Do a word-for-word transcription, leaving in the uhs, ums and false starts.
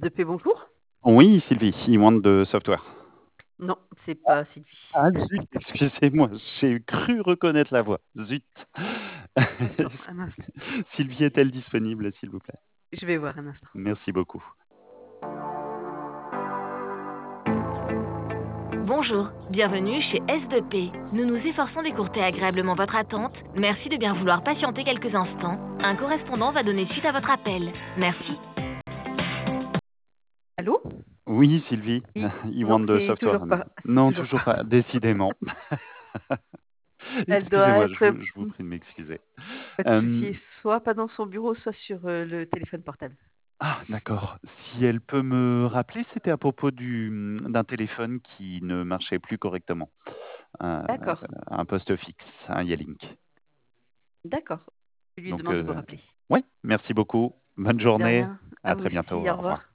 de P, bonjour. Oui, Sylvie, Iwan de Software. Non, c'est pas Sylvie. Ah zut, excusez-moi, j'ai cru reconnaître la voix. Zut. Attends, un instant. Sylvie est-elle disponible, s'il vous plaît? Je vais voir un instant. Merci beaucoup. Bonjour, bienvenue chez S deux P. Nous nous efforçons d'écourter agréablement votre attente. Merci de bien vouloir patienter quelques instants. Un correspondant va donner suite à votre appel. Merci. Allô? Oui, Sylvie, Oui. Iwan Non, de c'est Software. toujours pas. C'est Non, toujours toujours pas. pas, décidément. Elle doit Excusez-moi, je être, vous, je vous mmh, prie de m'excuser. pas de Euh, souci, soit pas dans son bureau, soit sur euh, le téléphone portable. ah, d'accord. Si elle peut me rappeler, c'était à propos du, d'un téléphone qui ne marchait plus correctement. Un, D'accord, un poste fixe, un Yelink. d'accord. Je lui Donc, demande de vous euh, rappeler. oui, merci beaucoup. Bonne De journée. rien. À À vous très bientôt. aussi, au Au revoir. revoir.